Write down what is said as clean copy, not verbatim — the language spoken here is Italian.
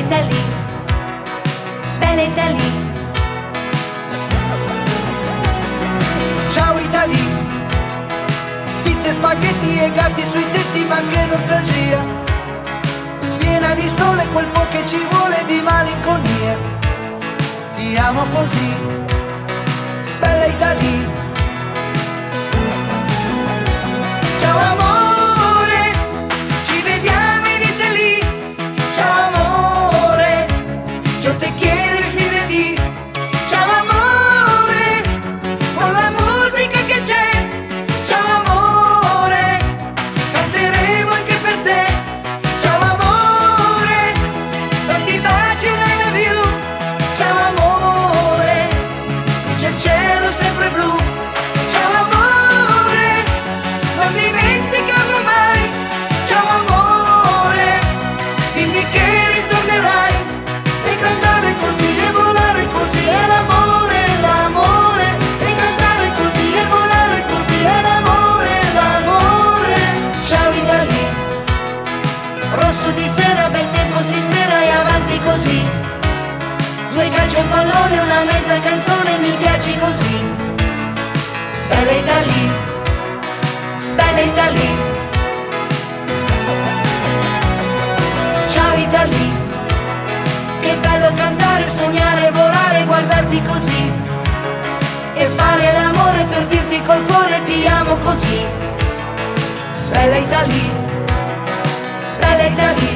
Italia, bella Italia. Ciao Italia, pizze, spaghetti e gatti sui tetti, ma che nostalgia, piena di sole, quel po' che ci vuole di malinconia. Ti amo così, bella Italia. Ciao amore, ci vediamo in Italia. Ciao amore, yo te quiero y rivedi. Ciao amore, con la musica che c'è. Ciao amore, canteremo anche per te. Ciao amore, tanti baci, I love you. Ciao amore, qui c'è il cielo sempre blu. Ciao amore, non dimenticarlo mai. Ciao amore, dimmi che ritornerai. E cantare così e volare così è l'amore, l'amore. E cantare così e volare così è l'amore, l'amore. Ciao Italia, rosso di sera, bel tempo si spera e avanti così. Due calci e un pallone, una mezza canzone, mi piaci così. Bella Italia, bella Italia. Ciao Italia, che bello cantare, sognare, volare, guardarti così e fare l'amore per dirti col cuore ti amo così. Bella Italia, bella Italia.